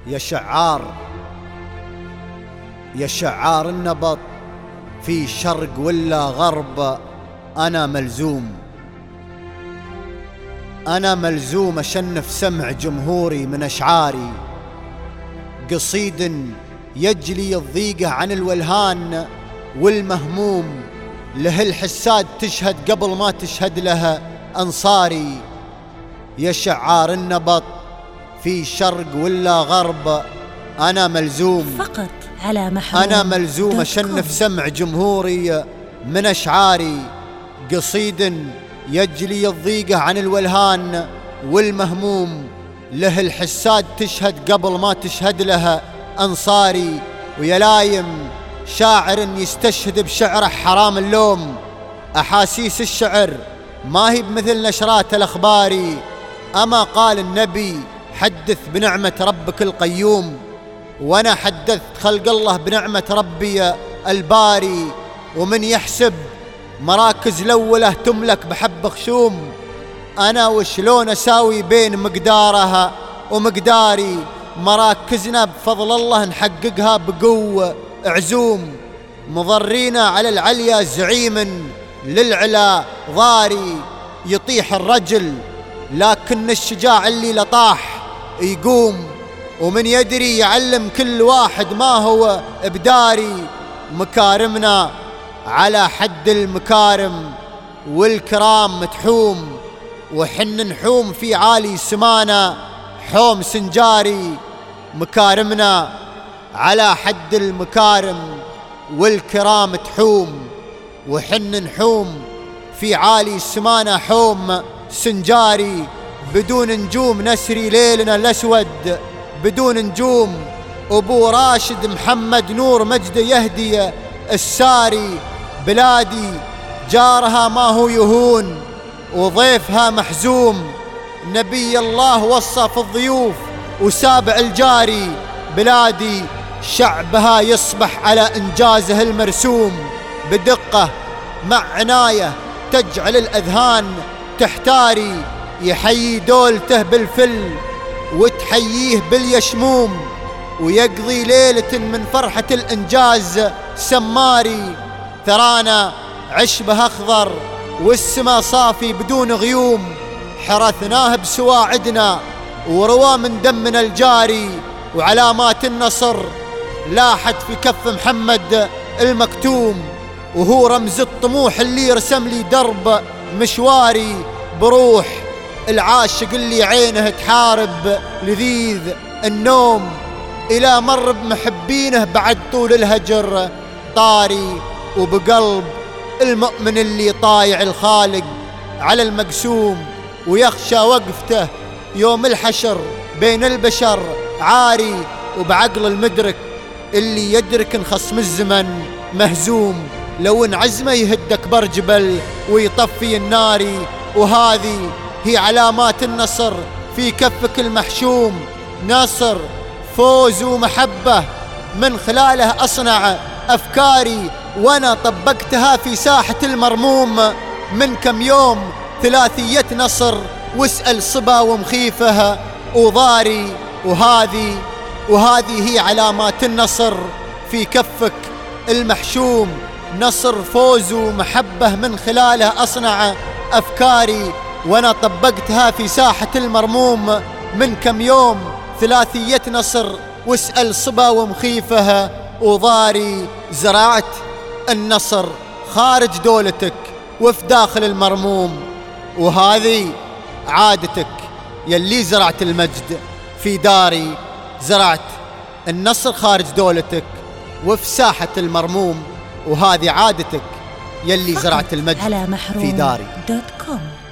يا شعار النبط في شرق ولا غرب، أنا ملزوم أشنف سمع جمهوري من أشعاري، قصيد يجلي الضيقة عن الولهان والمهموم، له الحساد تشهد قبل ما تشهد لها أنصاري. يا شعار النبط في شرق ولا غرب، أنا ملزوم فقط على محروم. أنا ملزوم أشنف سمع جمهوري من أشعاري، قصيد يجلي الضيقة عن الولهان والمهموم، له الحساد تشهد قبل ما تشهد لها أنصاري. ويا لايم شاعر يستشهد بشعره حرام اللوم، أحاسيس الشعر ما هي بمثل نشرات الأخبار. أما قال النبي حدث بنعمة ربك القيوم، وأنا حدثت خلق الله بنعمة ربي الباري. ومن يحسب مراكز الأولى تملك بحب خشوم، أنا وشلون أساوي بين مقدارها ومقداري؟ مراكزنا بفضل الله نحققها بقوة عزوم، مضرينا على العليا زعيم للعلا ضاري. يطيح الرجل لكن الشجاع اللي لطاح يقوم، ومن يدري يعلم كل واحد ما هو بداري. مكارمنا على حد المكارم والكرام متحوم، وحن نحوم في عالي سمانا حوم سنجاري. مكارمنا على حد المكارم والكرام تحوم، وحن نحوم في عالي سمانا حوم سنجاري. بدون نجوم نسري ليلنا الأسود، بدون نجوم أبو راشد محمد نور مجد يهدي الساري. بلادي جارها ما هو يهون وضيفها محزوم، نبي الله وصى في الضيوف وسابع الجاري. بلادي شعبها يصبح على إنجازه المرسوم، بدقة مع عناية تجعل الأذهان تحتاري. يحيي دولته بالفل وتحييه باليشموم، ويقضي ليلة من فرحة الإنجاز سماري. ثرانا عشبه أخضر والسما صافي بدون غيوم، حرثناه بسواعدنا وروا من دمنا الجاري. وعلامات النصر لاحت في كف محمد المكتوم، وهو رمز الطموح اللي رسم لي درب مشواري. بروح العاشق اللي عينه تحارب لذيذ النوم، إلى مر بمحبينه بعد طول الهجر طاري. وبقلب المؤمن اللي طايع الخالق على المقسوم، ويخشى وقفته يوم الحشر بين البشر عاري. وبعقل المدرك اللي يدرك ان خصم الزمن مهزوم، لو ان عزمه يهد أكبر جبل ويطفي الناري. وهذه هي علامات النصر في كفك المحشوم، نصر فوز ومحبة من خلاله أصنع أفكاري. وأنا طبقتها في ساحة المرموم من كم يوم، ثلاثية نصر واسأل صبا ومخيفها وضاري. وهذه هي علامات النصر في كفك المحشوم، نصر فوز ومحبة من خلاله أصنع أفكاري. وأنا طبقتها في ساحة المرموم من كم يوم، ثلاثية نصر واسأل صبا ومخيفها وضاري. زرعت النصر خارج دولتك وفي داخل المرموم، وهذه عادتك يلي زرعت المجد في داري. زرعت النصر خارج دولتك وفي ساحة المرموم، وهذه عادتك يلي زرعت المجد في داري. على محروم.com